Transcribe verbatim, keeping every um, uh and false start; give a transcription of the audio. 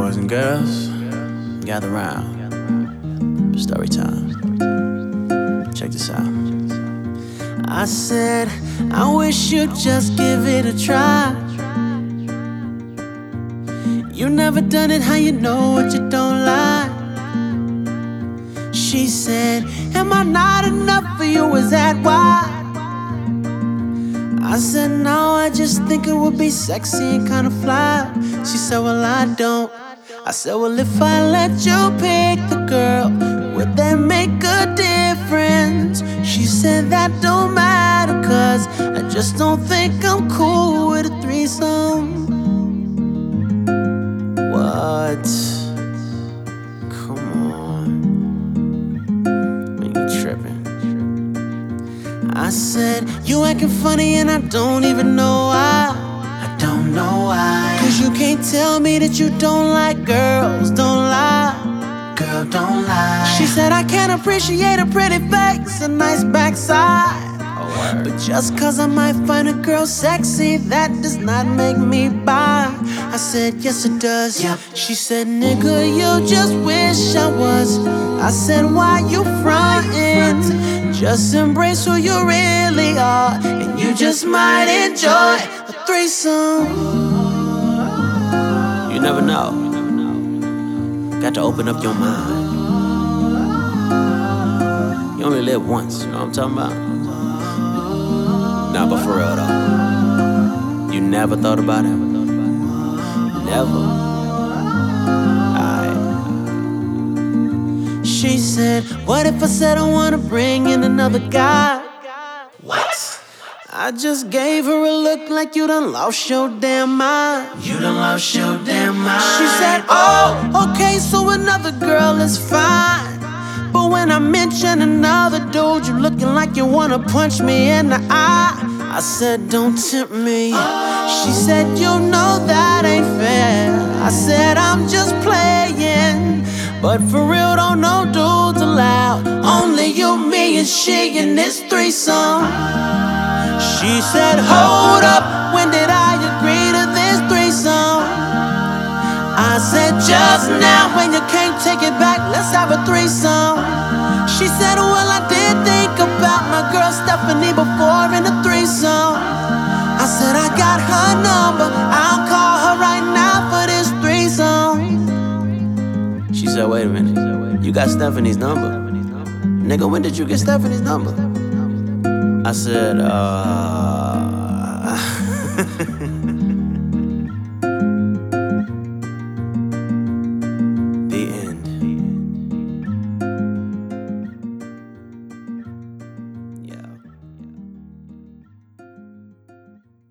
Boys and girls, gather round. Story time. Check this out. I said, I wish you'd just give it a try. You never done it, how you know what you don't like? She said, am I not enough for you, is that why? I said, no, I just think it would be sexy and kinda fly. She said, well, I don't. I said, well, if I let you pick the girl, would that make a difference? She said, that don't matter, cause I just don't think I'm cool with a threesome. What? Come on. Man, you tripping. I said, you acting funny and I don't even know why. I don't know why. Cause you can't tell me that you don't like girls, don't lie. Girl, don't lie. She said, I can't appreciate a pretty face, a nice backside. Oh, but just cause I might find a girl sexy, that does not make me bi. I said, yes it does. Yep. She said, nigga, you just wish I was. I said, why you frontin'? Just embrace who you really are, and you just might enjoy a threesome. You never know. Got to open up your mind. You only live once, you know what I'm talking about? Nah, but for real though, you never thought about it? Never? Alright. She said, what if I said I wanna bring in another guy? What? I just gave her a look like you done lost your damn mind. You done lost your damn mind. She said, oh, okay, so another girl is fine. But when I mention another dude, you looking like you wanna punch me in the eye. I said, don't tempt me. She said, you know that ain't fair. I said, I'm just playing. But for real, don't no dudes allowed. Only you, me, and she in this threesome. She said, hold up, when did I agree to this threesome? I said, just now, when you can't take it back, let's have a threesome. She said, well, I did think about my girl Stephanie before in a threesome. I said, I got her number, I'll call her right now for this threesome. She said, wait a minute, you got Stephanie's number? Nigga, when did you get Stephanie's number? I said, uh,